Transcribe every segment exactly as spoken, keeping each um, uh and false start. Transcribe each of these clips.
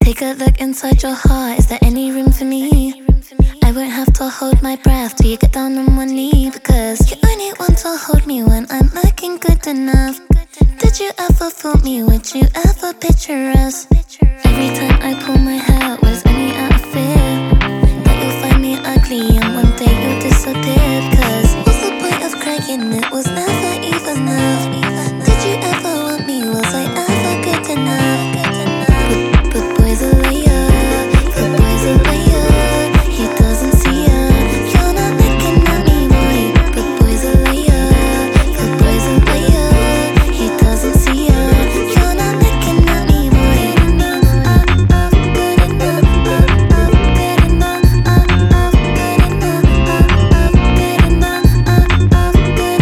Take a look inside your heart, is there any room for me? I won't have to hold my breath till you get down on one knee, because you only want to hold me when I'm looking good enough. Did you ever fool me? Would you ever picture us? Every time I pull my hair out, was only out of fear that you'll find me ugly and one day you'll disappear. Cause what's the point of crying? It was never even enough. Did you ever want me? Was I ever good enough? But, but boy's a liar, but boy's a liar. He doesn't see ya. You're not looking at me, boy. But boy's a liar, but boy's a liar. He doesn't see ya. You're not looking at me, boy. Good enough, good enough, good enough, good enough, good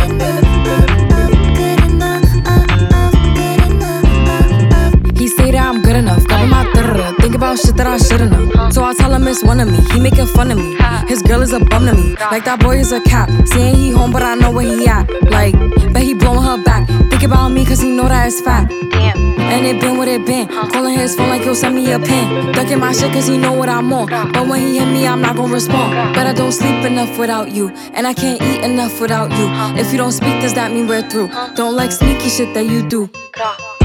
enough, good enough. He say that I'm good enough, got my third. Think about shit that I should've known. So I tell him it's one of me. He making fun of me. His girl is a bum to me. Like that boy is a cap. Saying he home, but I know where he at. Like, bet he blowing her back. Think about me, cause he know that it's fat. And it been what it been. Calling his phone like he'll send me a pin. Ducking my shit cause he know what I'm on. But when he hit me, I'm not gonna respond. But I don't sleep enough without you. And I can't eat enough without you. If you don't speak, does that mean we're through? Don't like sneaky shit that you do.